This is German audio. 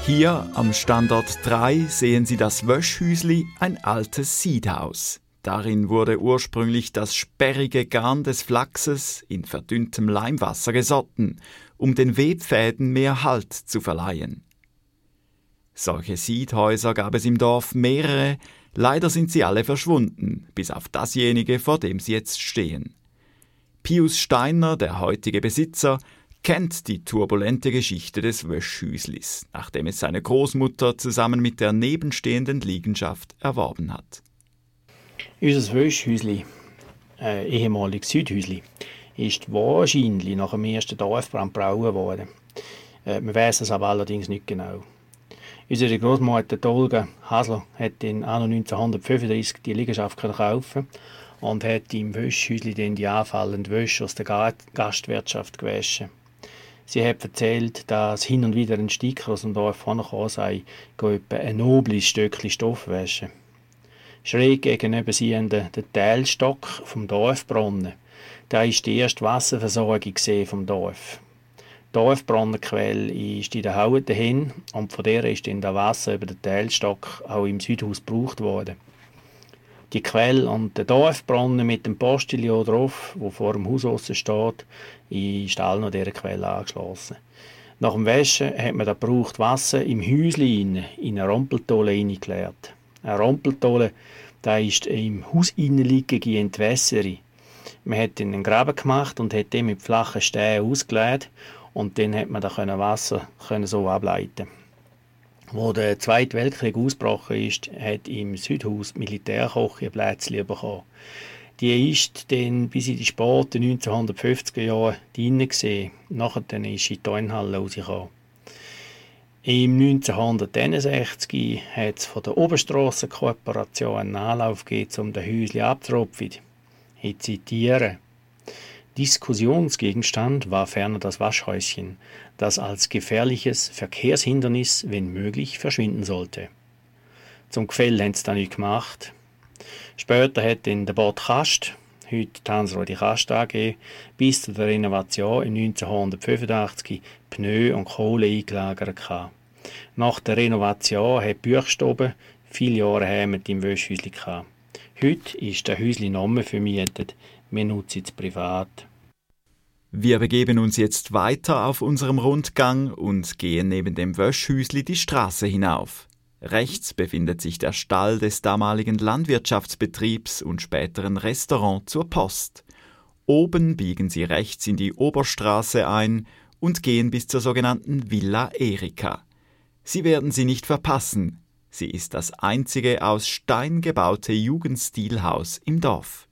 Hier am Standort 3 sehen Sie das Wöschhüsli, ein altes Siedhaus. Darin wurde ursprünglich das sperrige Garn des Flachses in verdünntem Leimwasser gesotten, um den Webfäden mehr Halt zu verleihen. Solche Siedhäuser gab es im Dorf mehrere, leider sind sie alle verschwunden, bis auf dasjenige, vor dem sie jetzt stehen. Pius Steiner, der heutige Besitzer, kennt die turbulente Geschichte des Wöschhüslis, nachdem es seine Großmutter zusammen mit der nebenstehenden Liegenschaft erworben hat. Unser Wöschhüsli, ehemaliges Südhüsli, ist wahrscheinlich nach dem ersten Dorfbrand gebaut worden. Man weiss es aber allerdings nicht genau. Unsere Großmutter Olga Hasler hat in anno 1935 die Liegenschaft kaufen und hat im Wöschhüsli dann die anfallende Wäsche aus der Gastwirtschaft gewaschen. Sie hat erzählt, dass hin und wieder ein Sticker aus dem Dorf vorgekommen sei, etwa ein nobles Stückchen Stoff waschen. Schräg gegenüber der Teilstock vom Dorfbrunnen. Da ist die erste Wasserversorgung vom Dorf. Die Dorfbrunnenquelle ist in der Haue dahin und von der ist dann das Wasser über den Teilstock auch im Südhaus gebraucht worden. Die Quelle und der Dorfbrunnen mit dem Postillon drauf, wo vor dem Haus aussen steht, ist all noch dieser Quelle angeschlossen. Nach dem Waschen hat man da gebraucht Wasser im Häusli in eine Rumpeltolle hineingeleert. Eine Rumpeltolle, da ist im Haus innenliegende Entwässerung. Man hat dann einen Graben gemacht und hat den mit flachen Steinen ausgeleert und dann hat man da Wasser so ableiten. Wo der Zweite Weltkrieg ausgebrochen ist, hat im Südhaus die Militärkoche ein Plätzchen bekommen. Die ist dann bis in die späten 1950er Jahre drinnen gesehen. Nachher dann ist sie in die Turnhalle rausgekommen. Im 1961 hat es von der Oberstrassenkooperation einen Anlauf gegeben, um das Häuschen abzutropfen. Ich zitiere: Diskussionsgegenstand war ferner das Waschhäuschen, das als gefährliches Verkehrshindernis, wenn möglich, verschwinden sollte. Zum Gefäll haben sie das nicht gemacht. Später hat in der Bad Kast, heute die Hansrode Kast AG, bis zu der Renovation im 1985 Pneu und Kohle eingelagert. Nach der Renovation hat die Büchstube viele Jahre Heimat im Wöschhüsli gehabt. Heute ist der Häusli nicht mehr vermietet, wir nutzen es privat. Wir begeben uns jetzt weiter auf unserem Rundgang und gehen neben dem Wöschhüsli die Straße hinauf. Rechts befindet sich der Stall des damaligen Landwirtschaftsbetriebs und späteren Restaurant zur Post. Oben biegen Sie rechts in die Oberstraße ein und gehen bis zur sogenannten Villa Erika. Sie werden sie nicht verpassen. Sie ist das einzige aus Stein gebaute Jugendstilhaus im Dorf.